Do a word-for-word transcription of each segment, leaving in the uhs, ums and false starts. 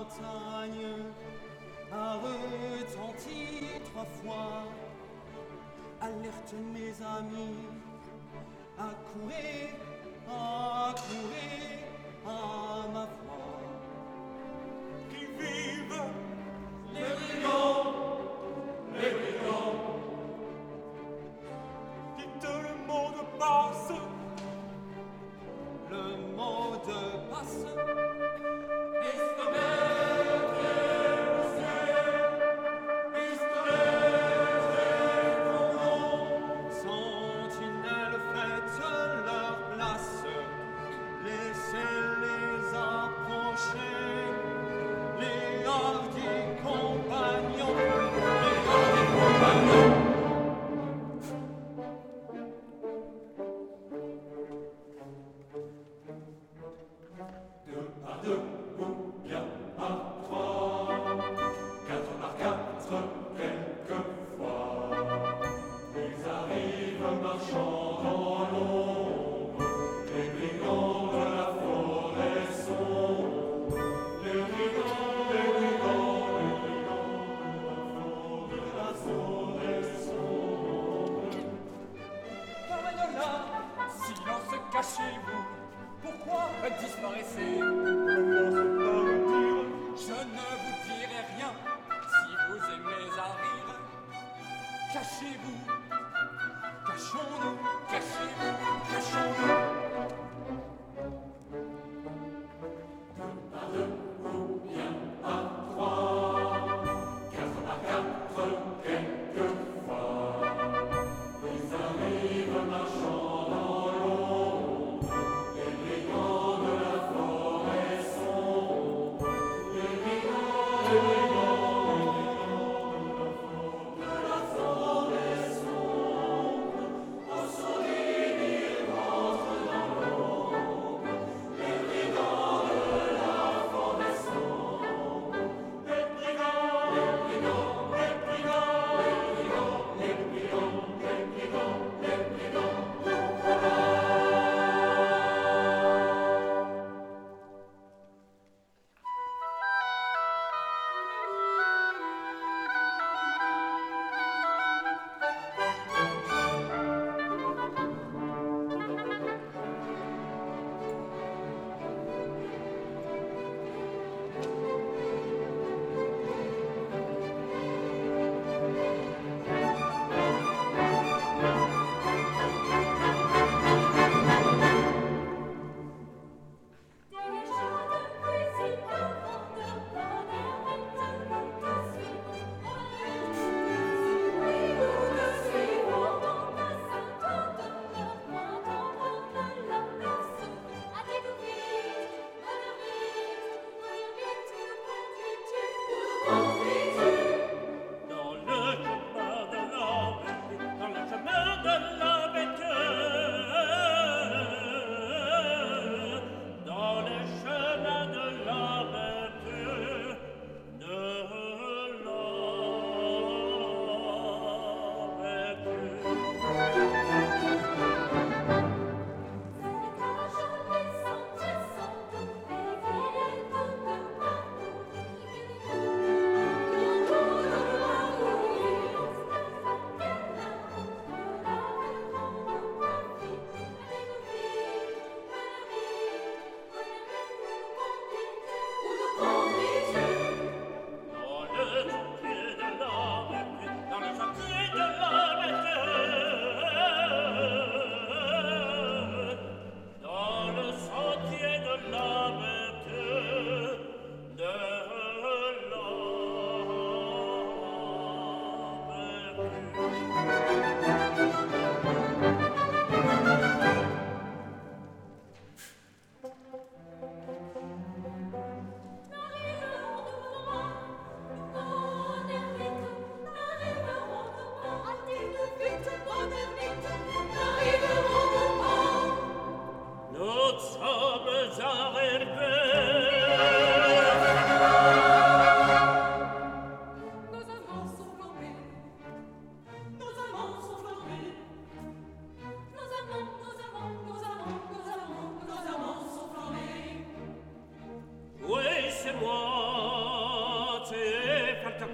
montagne a retenti trois fois. Alerte mes amis, accourez, accourez à ma voix. Qui vivent les brigands, les brigands. Dites le mot de passe. Le mot de passe. Sentinelles, faites leur place. Laissez-les approcher. Les hardis compagnons. Les hardis compagnons. Deux par deux, ou bien par trois, quatre par quatre, quelquefois. Ils arrivent marchant dans l'ombre, les brigands de la forêt sombre. Les brigands, les brigands, les brigands de la forêt sombre. Carmagnola, silence, cachez-vous. Pourquoi disparaissez? Je ne vous dirai rien si vous aimez à rire. Cachez-vous, cachons-nous, cachez-vous, cachons-nous. Deux par deux, ou bien par trois, quatre par quatre, quelquefois. Ils arrivent marchant dans l'ombre, les brigands de la forêt sombre. Les brigands, les brigands, les brigands de la forêt sombre.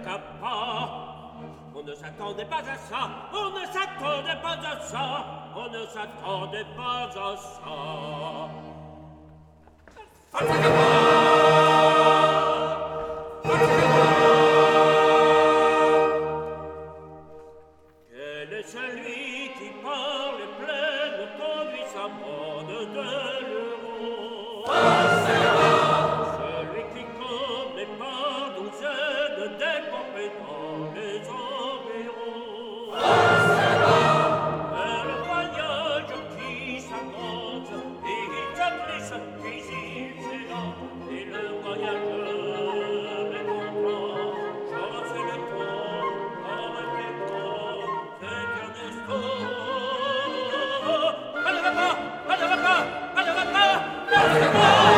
manqua pas. On ne s'attendait pas à ça, on ne s'attendait pas à ça, on ne s'attendait pas à ça. Quel est celui qui par les plaines conduit sa bande de l'euro? Celui qui commet par douzaines décompé dans les environs. Et le voyage qui s'avance et il se glisse, puis il s'élance. Et le voyageur est content, j'ose les tons, en répétant, c'est Ernesto. Pas de repas, pas de repas, pas de repas, pas de repas.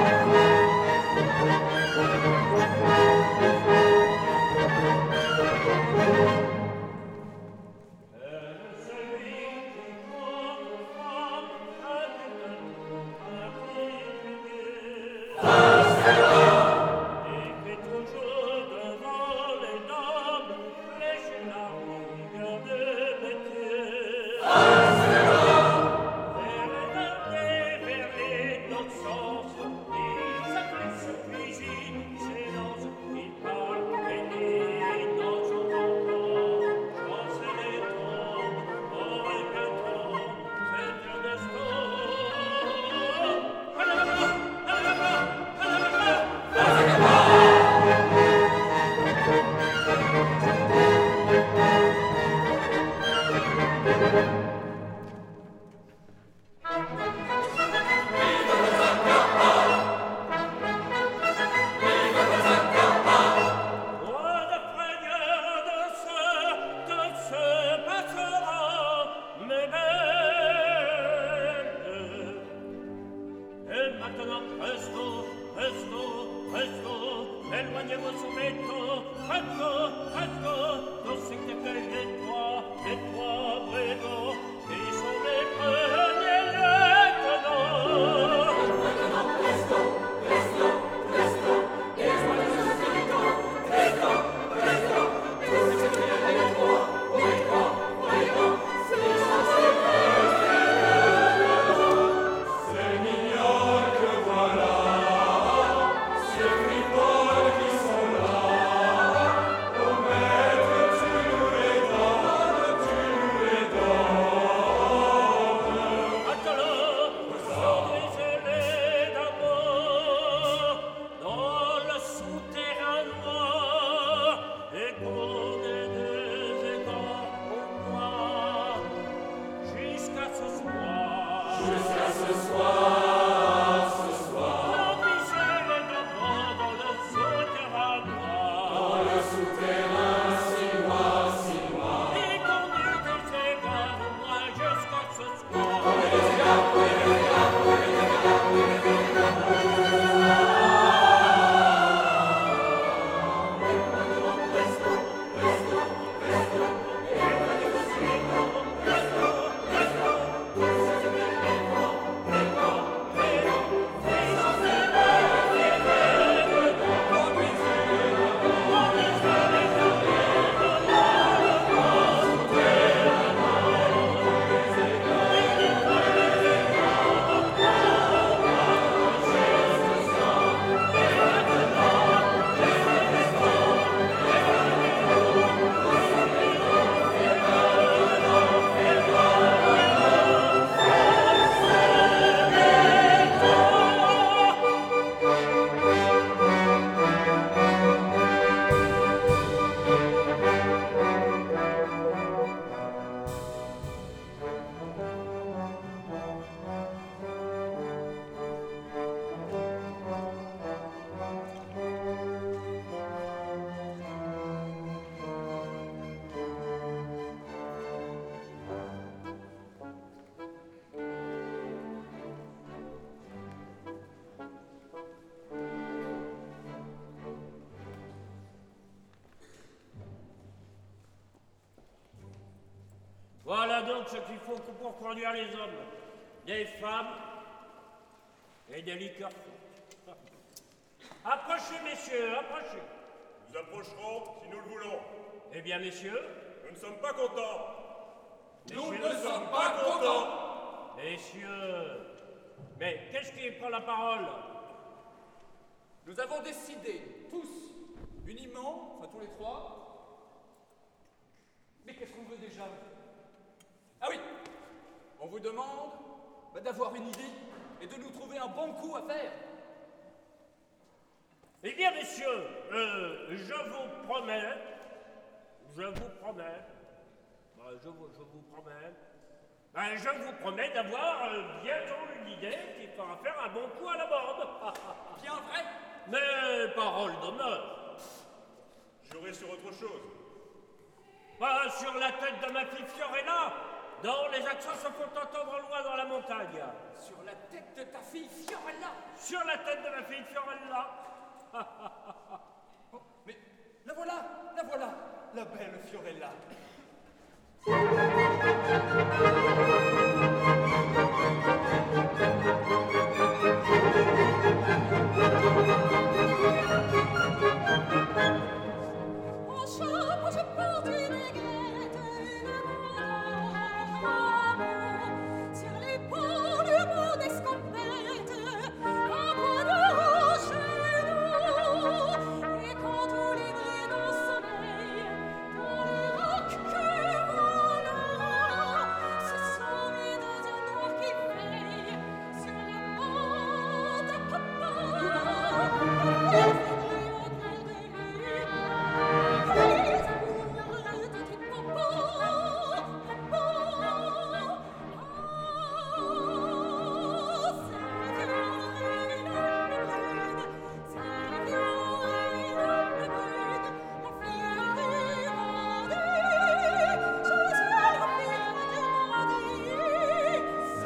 Voilà donc ce qu'il faut pour conduire les hommes, des femmes et des liqueurs fortes. Approchez, messieurs, approchez. Nous approcherons si nous le voulons. Eh bien, messieurs, Nous ne sommes pas contents. Nous Messieurs, ne sommes pas contents. messieurs, mais qu'est-ce qui prend la parole? Nous avons décidé, tous, uniment, enfin tous les trois. Mais qu'est-ce qu'on veut déjà? Ah oui, on vous demande bah, d'avoir une idée et de nous trouver un bon coup à faire. Eh bien, messieurs, euh, je vous promets, je vous promets, bah, je, vous, je vous promets, bah, je vous promets d'avoir euh, bientôt une idée qui fera faire un bon coup à la bande. Bien vrai? Mais parole d'honneur, J'aurai sur autre chose. pas sur la tête de ma fille Fiorella, dont les accents se font entendre loin dans la montagne. Sur la tête de ta fille Fiorella. Sur la tête de ma fille Fiorella. Oh, mais la voilà, la voilà, la belle Fiorella. En chapeau, je porte une aigrette, une grande sur l'épaule, une bonne escampette, un point de rocher. Et quand tous les brigands sommeillent dans les rocs que voilà, ce sont les deux noirs qui veillent sur la bande à papa. Les aigris au clair de lune, les amoureux de tes popos, popos. Oh, c'est Fiorella brune, c'est Fiorella brune, la fille du maudit. Je suis la fille du maudit.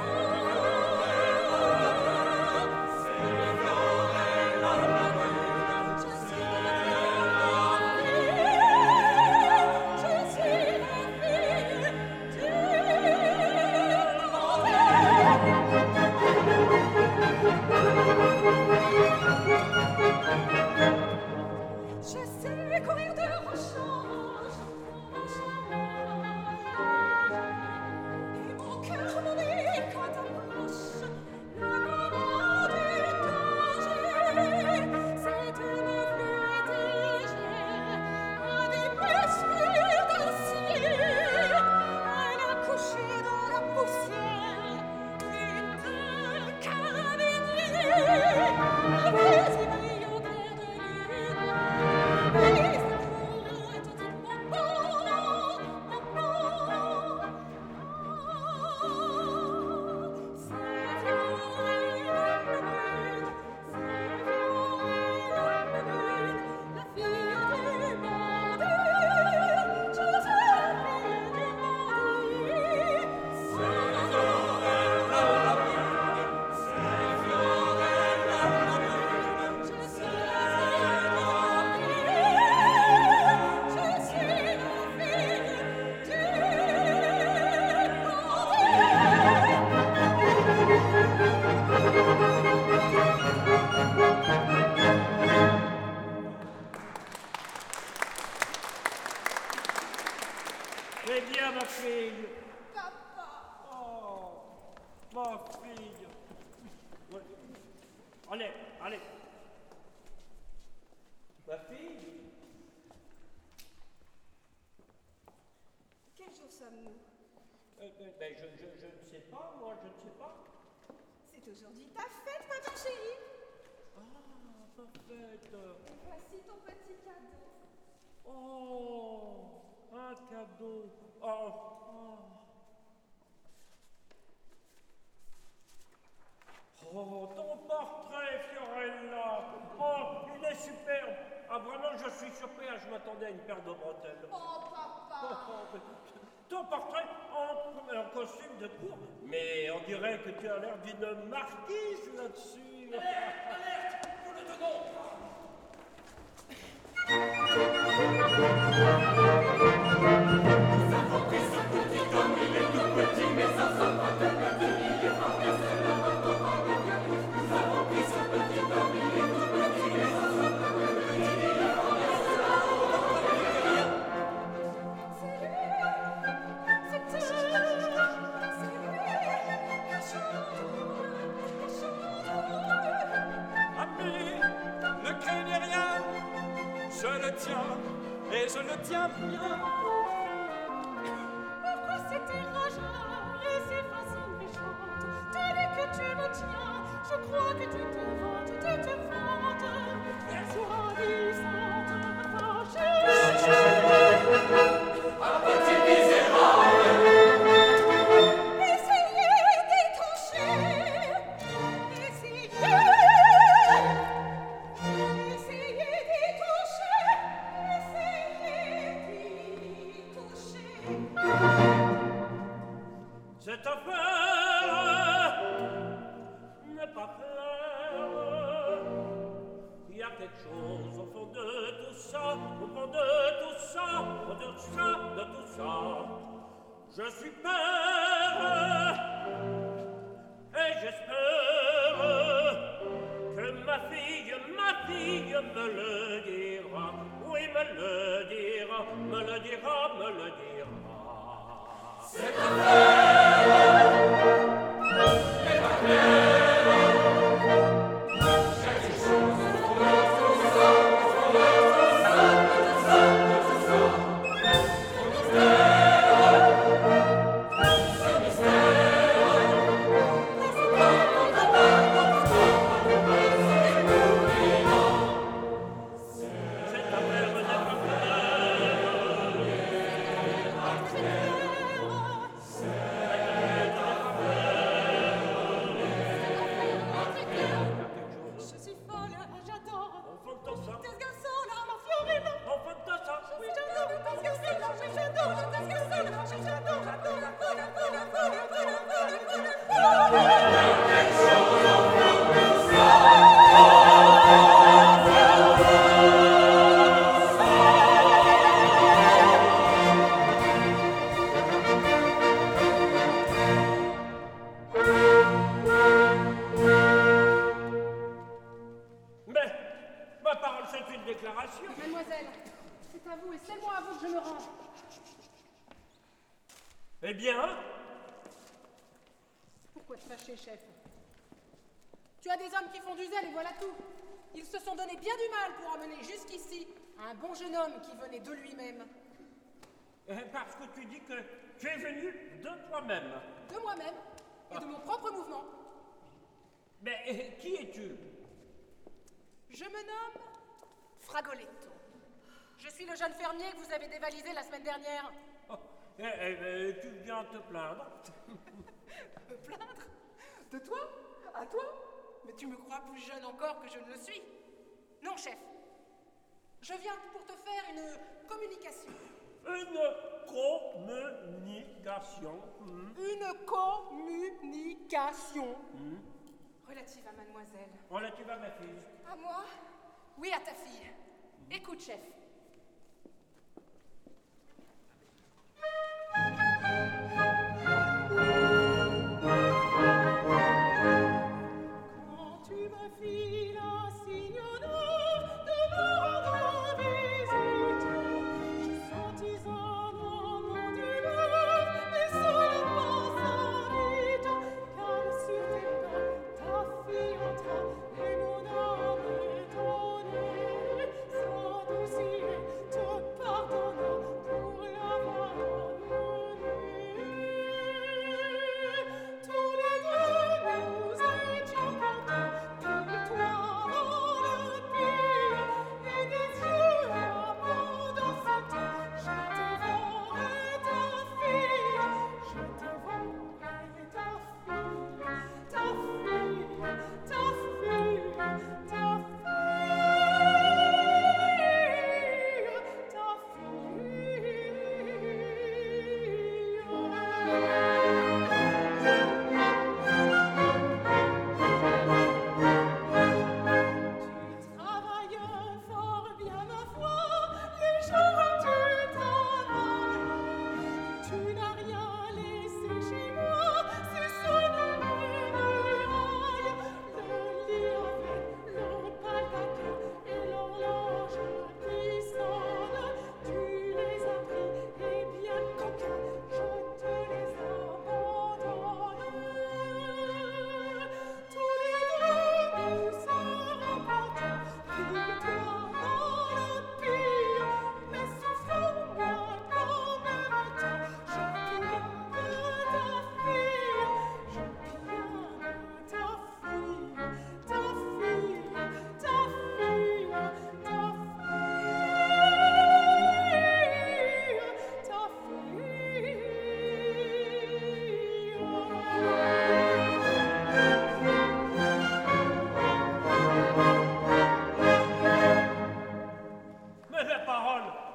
Je sais courir de rechange en charge, et mon cœur m'oublie quand approche le moment du danger. Cette meuf lui légère, a des muscles d'acier, elle a couché dans la poussière, une de carabinier, avec ses brilles au clair de lune. Les amoureux de tes popos, popos. C'est Fiorella brune, c'est Fiorella brune, la fille du maudit. Je suis la fille du maudit. C'est Fiorella brune, c'est Fiorella brune. Je suis la fille du maudit. Je suis la fille Eh bien, ma fille. Papa. Oh, ma fille. Ouais. Allez, allez. Ma fille. Quel jour sommes-nous? Euh, euh, ben, je, je, je ne sais pas, moi, je ne sais pas. C'est aujourd'hui ta fête, madame chérie. Ah, ma fête. Et voici ton petit cadeau. Oh, un cadeau. Oh, oh. Oh, ton portrait, Fiorella. Oh, il est superbe. Ah, vraiment, je suis surpris. Ah, je m'attendais à une paire de bretelles. Oh, Oh, papa. oh, mais ton portrait en, en costume de cour, mais on dirait que tu as l'air d'une marquise là-dessus. Alerte, alerte, nous le tenons. Nous avons pris ce petit homme, il est tout petit, mais ça sent pas de petit, il est fort bien seul avant de prendre. Nous avons pris ce petit homme, il est tout petit, mais ça sent pas de petit, il est fort bien seul. le tiens, et je le tiens bien. Pourquoi c'était rageant et ces façons méchantes? Dès que tu me tiens, je crois que tu te vantes, tu te vantes. Ravissante, fâcheuse. Un petit misérable. Essayez d'y toucher. Essayez. Essayez d'y toucher. Essayez d'y toucher. Cette affaire n'est pas claire. Il y a quelque chose au fond de tout ça, au fond de tout ça, de tout ça, de tout ça. Je suis père et j'espère que ma fille, ma fille me le dira. Oui, me le dira, me le dira, me le dira. Cette affaire n'est pas claire. Quelque chose au fond de tout ça, au fond de tout ça, de tout ça, de tout ça. Ce mystère, ce mystère, Cette affaire n'est pas Je suis folle, j'adore. au fond de ça, Des garçons là, ma fiorina. au fond de ça. Oui, j'adore, des garçons là, oui, j'adore, des garçons là, oui, j'adore, j'adore, folle, folle, folle, folle, folle, folle, folle. Mais ma parole, c'est une déclaration. Mademoiselle, c'est à vous et seulement à vous que je me rends. Eh bien, Pourquoi te fâcher, chef? Tu as des hommes qui font du zèle et voilà tout. Ils se sont donné bien du mal pour amener jusqu'ici un bon jeune homme qui venait de lui-même. euh, parce que tu dis que tu es venu de toi-même. De moi-même et de mon propre mouvement. Mais euh, qui es-tu? Je me nomme Fragoletto. Je suis le jeune fermier que vous avez dévalisé la semaine dernière. Oh, eh, eh, eh, tu viens te plaindre. Me plaindre? De toi? À toi? Mais tu me crois plus jeune encore que je ne le suis? Non, chef. Je viens pour te faire une communication. Une communication. hmm, Une communication. Relative à mademoiselle. Relative à ma fille. À moi? Oui, à ta fille. Écoute, chef. Quand tu me filas signe d'or de me rendre visite, je sentis un moment d'humeur et cela passa vite, car sur tes pas ta fille entra et mon âme étonnée s'endoucit.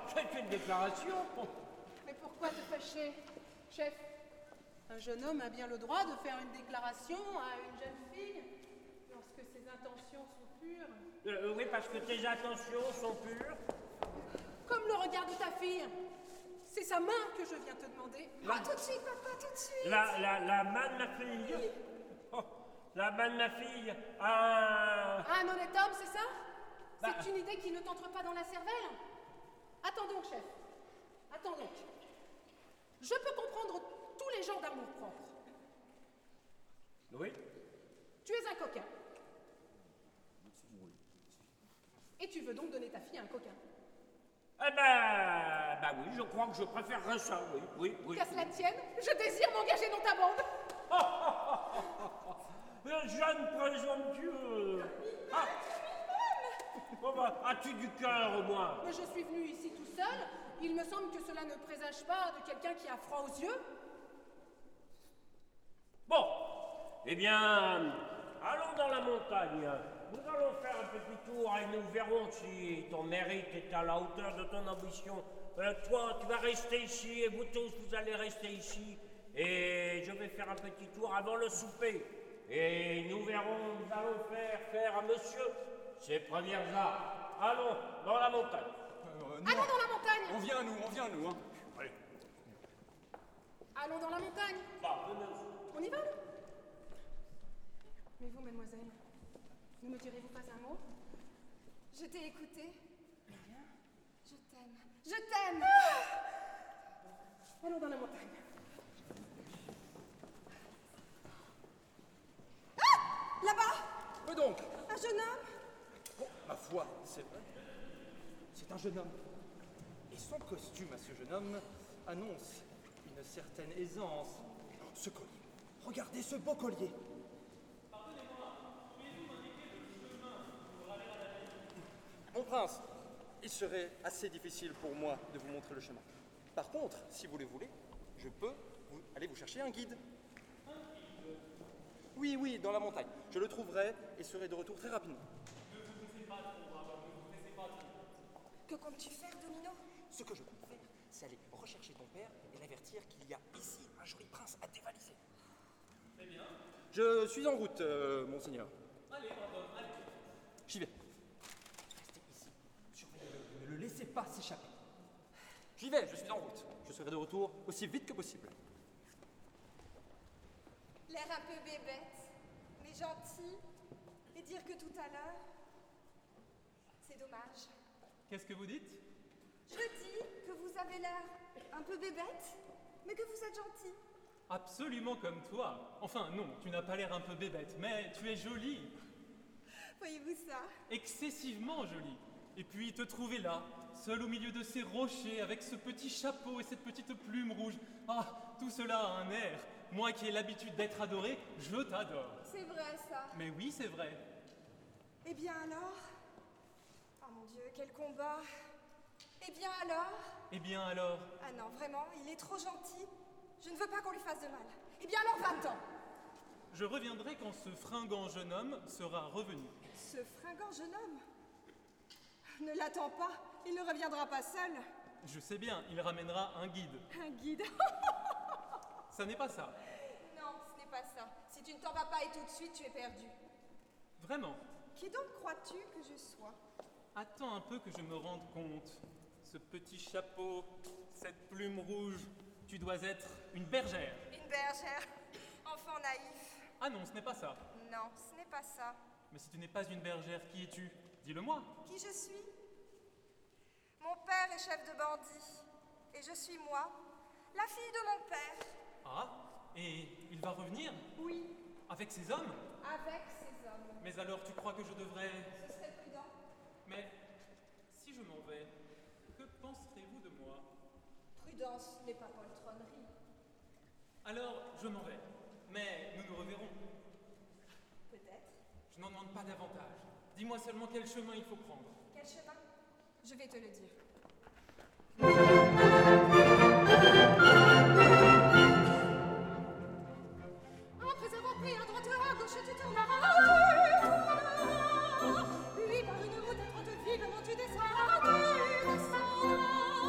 c'est une déclaration. Mais pourquoi te fâcher, chef? Un jeune homme a bien le droit de faire une déclaration à une jeune fille lorsque ses intentions sont pures. Euh, oui, parce que tes intentions sont pures. Comme le regard de ta fille. C'est sa main que je viens te demander. La- Ah, tout de suite, papa, tout de suite. La, la, la main de ma fille. Oh, la main de ma fille. Ah. Ah, un honnête homme, c'est ça? Bah- C'est une idée qui ne t'entre pas dans la cervelle? Attends donc, chef. Attends donc. Je peux comprendre tous les genres d'amour propre. Oui. Tu es un coquin. Et tu veux donc donner ta fille à un coquin. Eh ben, bah oui, je crois que je préférerais ça, oui, oui, oui. Qu'à cela tienne, je désire m'engager dans ta bande. Le jeune présomptueux. Ah. Oh bah, as-tu du cœur, au moins? Mais je suis venu ici tout seul. Il me semble que cela ne présage pas de quelqu'un qui a froid aux yeux. Bon, eh bien, allons dans la montagne. Nous allons faire un petit tour et nous verrons si ton mérite est à la hauteur de ton ambition. Euh, toi, tu vas rester ici et vous tous, vous allez rester ici. Et je vais faire un petit tour avant le souper. Et nous verrons, nous allons faire faire à monsieur ses premières arts. Allons dans la montagne. Euh, non. Allons dans la montagne. On vient, nous, on vient, nous. Hein. Allez, Allons dans la montagne. bah, venez. On y va? Mais vous, mademoiselle, ne me direz-vous pas un mot? Je t'ai écouté. Je t'aime. Je t'aime. Allons dans la montagne. Là-bas, Mais donc, un jeune homme. bon, ma foi, c'est vrai. C'est un jeune homme. Et son costume à ce jeune homme annonce une certaine aisance. Ce collier. Regardez ce beau collier. Mon prince, il serait assez difficile pour moi de vous montrer le chemin. Par contre, si vous le voulez, je peux vous- aller vous chercher un guide. Oui, oui, dans la montagne. Je le trouverai et serai de retour très rapidement. Que comptes-tu faire, Domino? Ce que je compte faire, c'est aller rechercher ton père et l'avertir qu'il y a ici un joli prince à dévaliser. Eh bien. Je suis en route, euh, monseigneur. Allez, bravo, allez. J'y vais. Restez ici. Surveillez-le. Ne le laissez pas s'échapper. J'y vais, je suis en route. Je serai de retour aussi vite que possible. L'air un peu bébête, mais gentil. Et dire que tout à l'heure, c'est dommage. Qu'est-ce que vous dites? Je dis que vous avez l'air un peu bébête, mais que vous êtes gentil. Absolument comme toi. Enfin, non, tu n'as pas l'air un peu bébête, mais tu es jolie. Voyez-vous ça? Excessivement jolie. Et puis te trouver là, seule au milieu de ces rochers, avec ce petit chapeau et cette petite plume rouge. Ah, tout cela a un air. Moi qui ai l'habitude d'être adoré, je t'adore. C'est vrai ça. Mais oui, c'est vrai. Eh bien alors? Oh mon Dieu, quel combat! Eh bien alors? Eh bien alors, Ah non, vraiment, il est trop gentil. Je ne veux pas qu'on lui fasse de mal. Eh bien alors, va-t'en! je reviendrai quand ce fringant jeune homme sera revenu. Ce fringant jeune homme? Ne l'attends pas, il ne reviendra pas seul. Je sais bien, il ramènera un guide. Un guide? Ça n'est pas ça. Non, ce n'est pas ça. Si tu ne t'en vas pas et tout de suite, tu es perdu. Vraiment. Qui donc crois-tu que je sois? Attends un peu que je me rende compte. Ce petit chapeau, cette plume rouge, tu dois être une bergère. Une bergère. Enfant naïf. Ah non, ce n'est pas ça. Non, ce n'est pas ça. Mais si tu n'es pas une bergère, qui es-tu? Dis-le-moi. Qui je suis? Mon père est chef de bandit. Et je suis moi, la fille de mon père. Ah, et il va revenir? Oui, Avec ses hommes? avec ces hommes. Mais alors tu crois que je devrais... Ce serait prudent. Mais si je m'en vais, que penserez-vous de moi? Prudence n'est pas poltronnerie. Alors je m'en vais. Mais nous nous reverrons. Peut-être. Je n'en demande pas davantage. Dis-moi seulement quel chemin il faut prendre. Quel chemin? Je vais te le dire. Après avoir pris à droite à gauche, tu tourneras. Puis par une route étroite, vivement tu descendras. Tu descendras.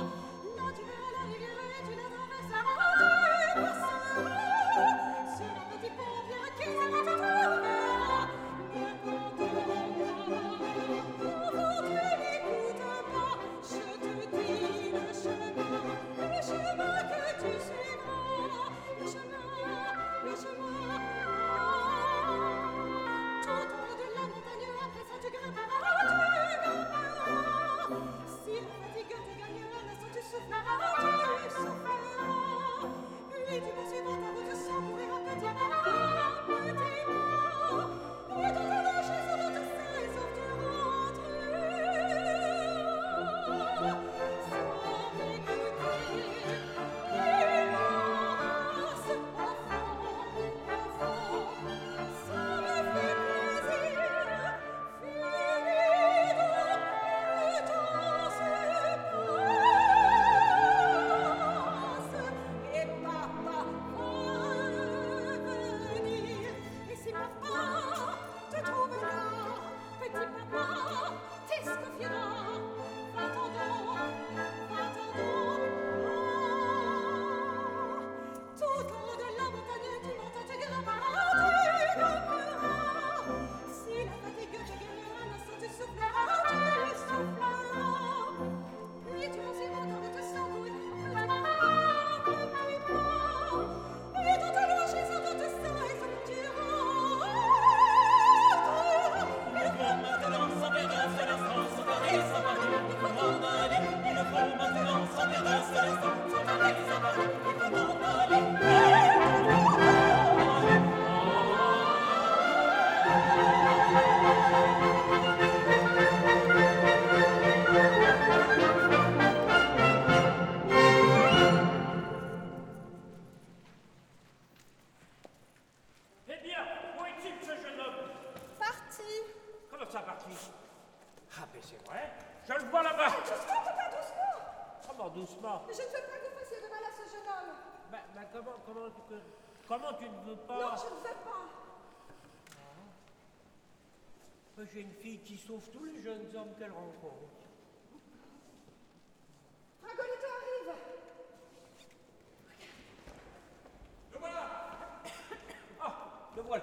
doucement. Mais je ne veux pas que vous fassiez de mal à ce jeune homme. Bah, bah, comment, comment, tu- comment tu ne veux pas? Non, je ne veux pas. Bah, j'ai une fille qui sauve tous les jeunes hommes qu'elle rencontre. Fragolito arrive. Le voilà. Ah, le voilà.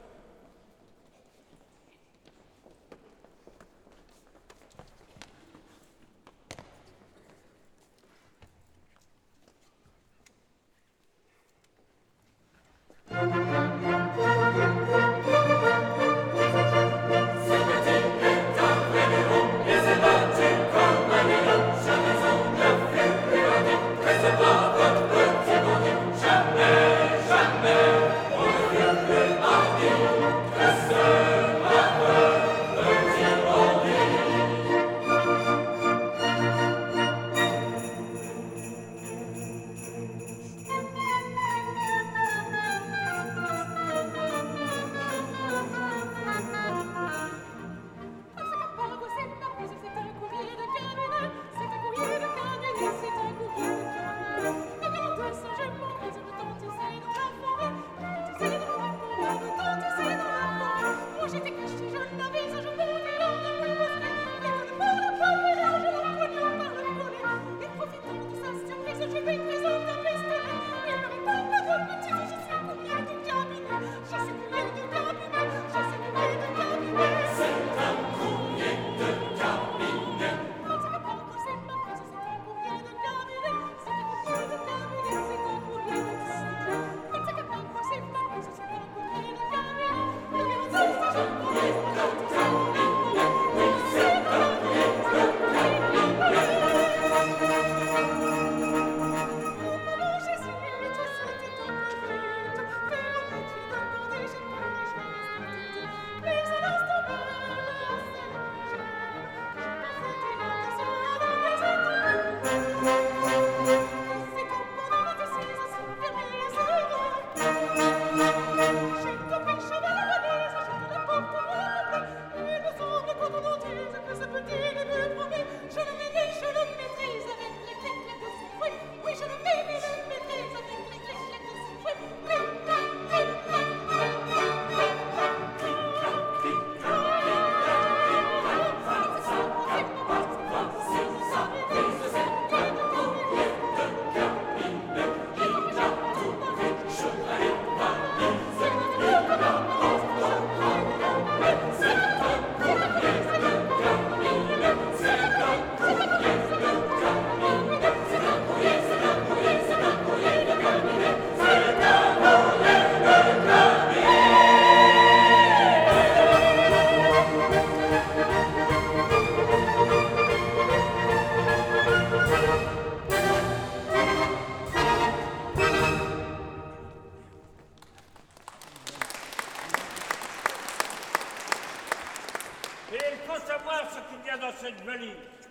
cette valise.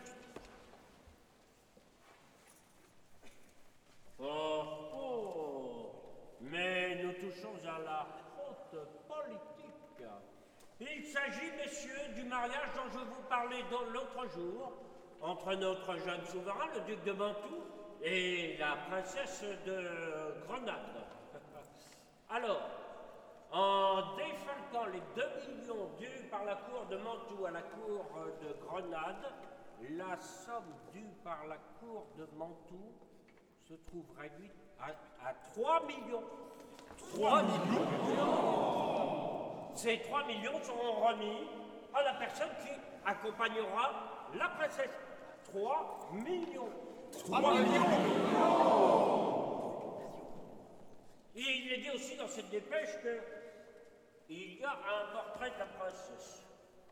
Oh, oh, mais nous touchons à la haute politique. Il s'agit, messieurs, du mariage dont je vous parlais l'autre jour entre notre jeune souverain, le duc de Mantoue, et la princesse de Grenade. Alors, en défalquant les deux millions dus par la cour de Mantoue à la cour de Grenade, la somme due par la cour de Mantoue se trouve réduite à, à trois millions. trois millions? Ces trois millions seront remis à la personne qui accompagnera la princesse. trois millions. trois millions? Et il est dit aussi dans cette dépêche que il y a un portrait de la princesse.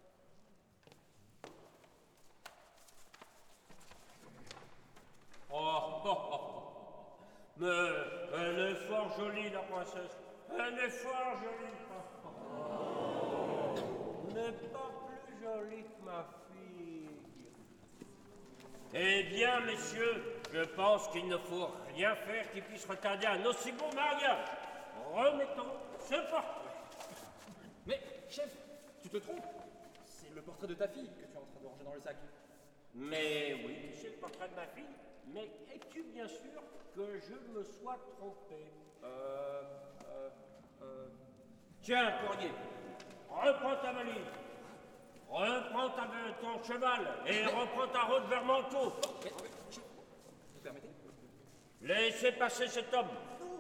Oh, oh, oh. Mais elle est fort jolie, la princesse. Elle est fort jolie. Oh. N'est pas plus jolie que ma fille. Eh bien, messieurs, je pense qu'il ne faut rien faire qui puisse retarder un aussi bon mariage. Remettons ce portrait. Mais, chef, tu te trompes. C'est le portrait de ta fille que tu es en train de ranger dans le sac. Mais oui, c'est le portrait de ma fille. Mais es-tu bien sûr que je me sois trompé? Euh... euh... euh... Tiens, courrier, reprends ta valise. Reprends ta, ton cheval et reprends ta route vers Manteau. Vous permettez? Laissez passer cet homme.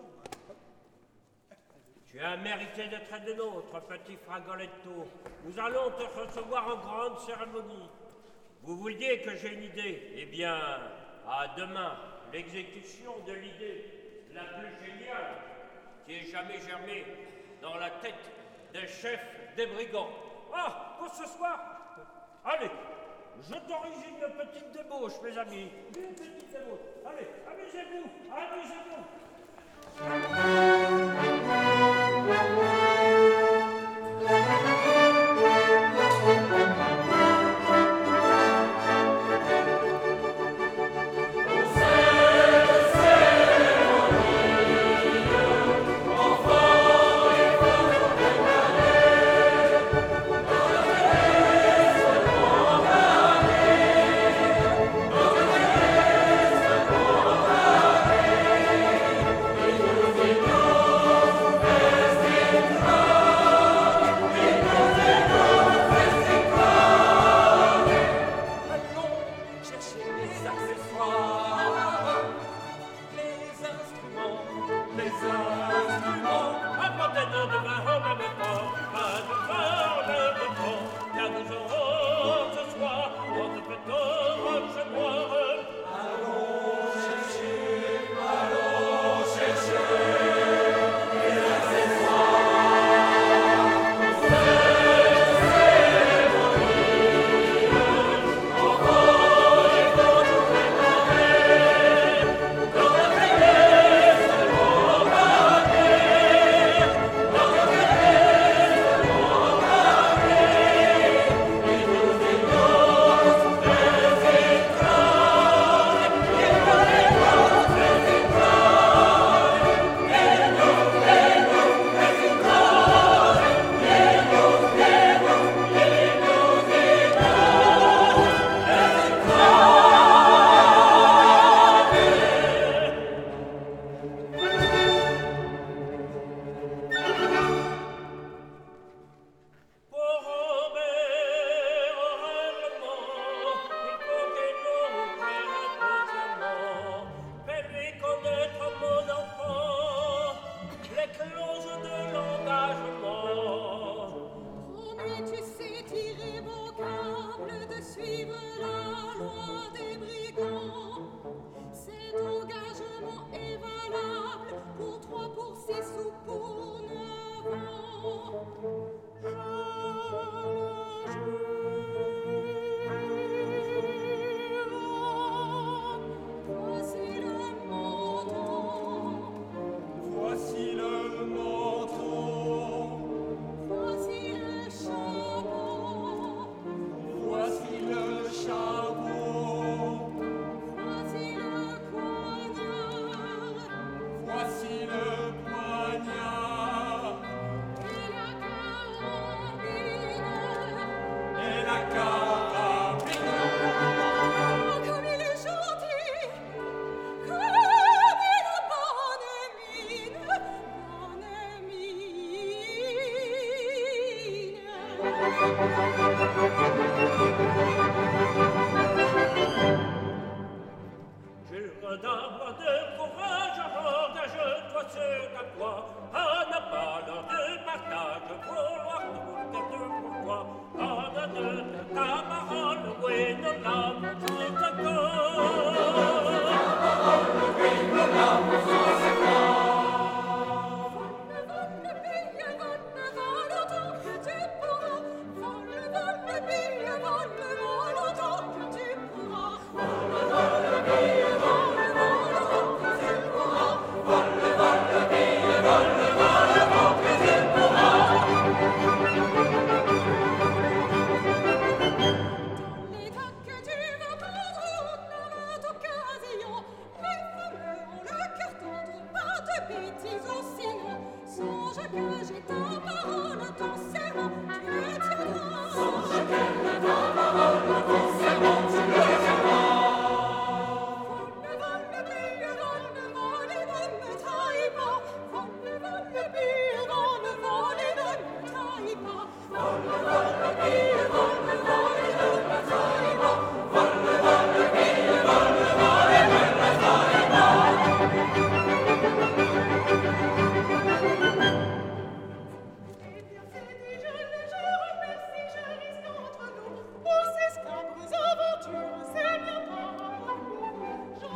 Tu as mérité d'être un des nôtres, petit Fragoletto. Nous allons te recevoir en grande cérémonie. Vous vouliez que j'ai une idée? Eh bien, à demain, l'exécution de l'idée la plus géniale qui ait jamais germé dans la tête des chefs des brigands. Ah, pour ce soir, allez, j'autorise une petite débauche, mes amis. Une petite débauche. Allez, amusez-vous, amusez-vous. Vole,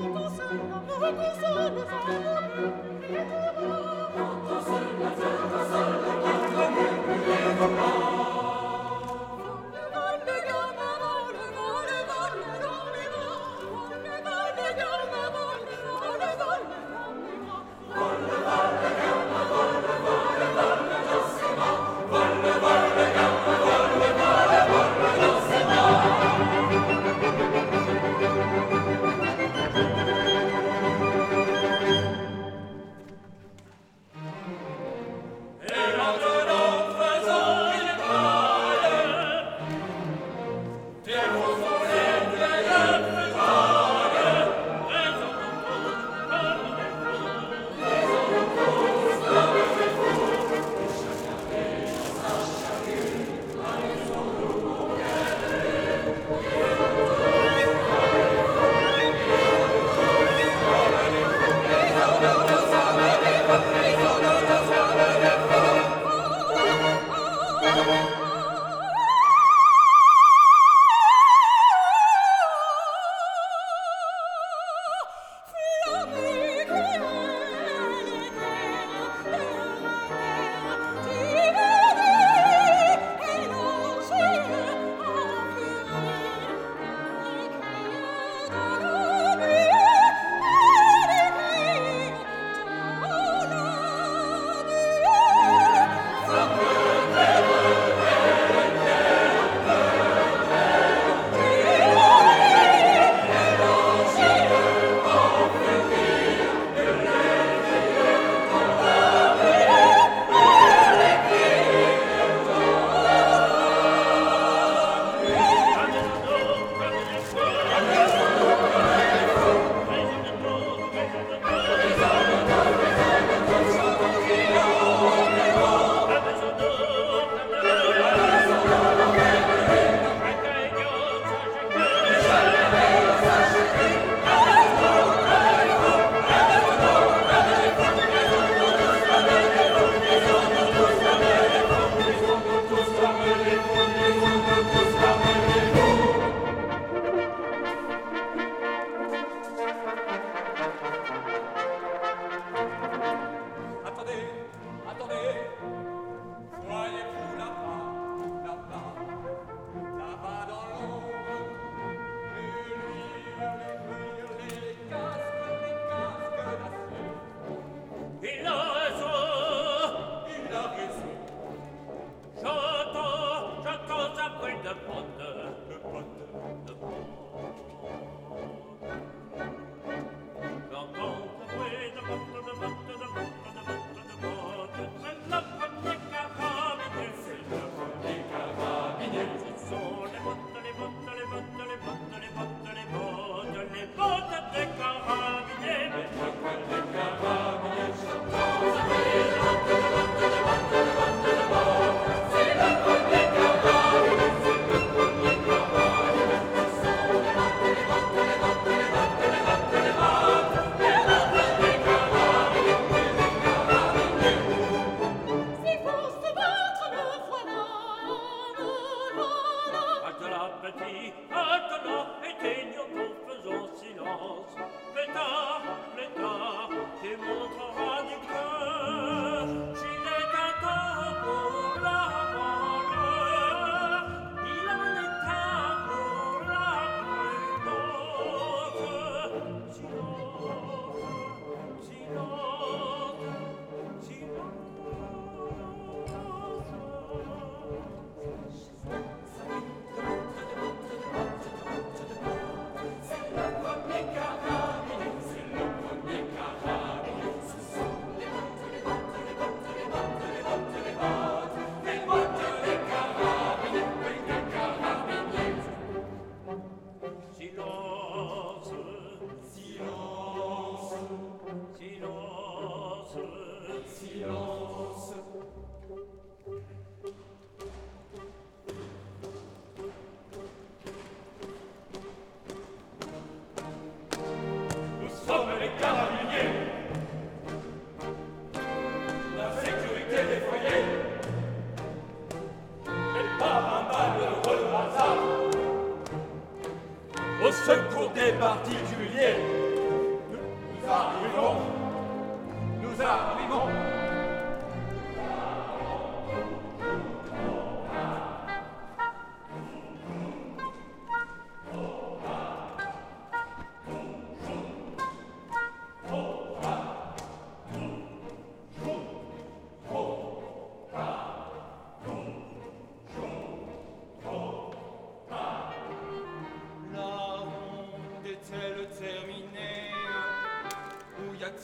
Au secours des particuliers,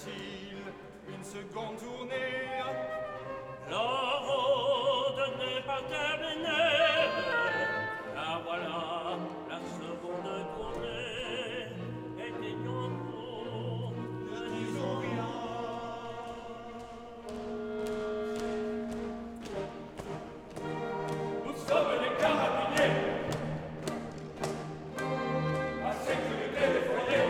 faut-il une seconde tournée? La ronde n'est pas terminée. La voilà, la seconde tournée. Éteignons-nous, ne disons rien. Nous sommes les carabiniers. À sécurité des foyers.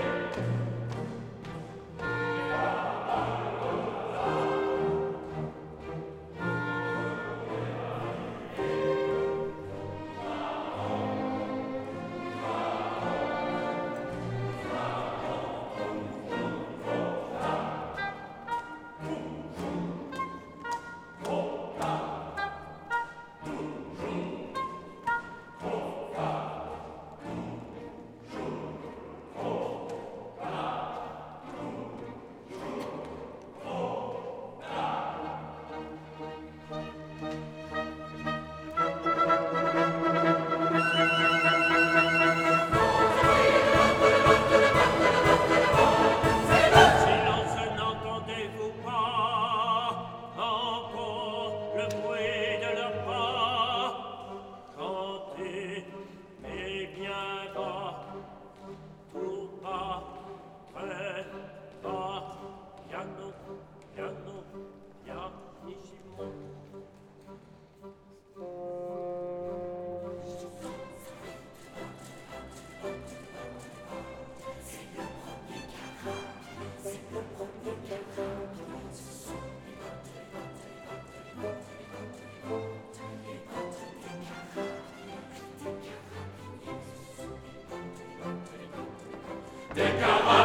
Des carabiniers.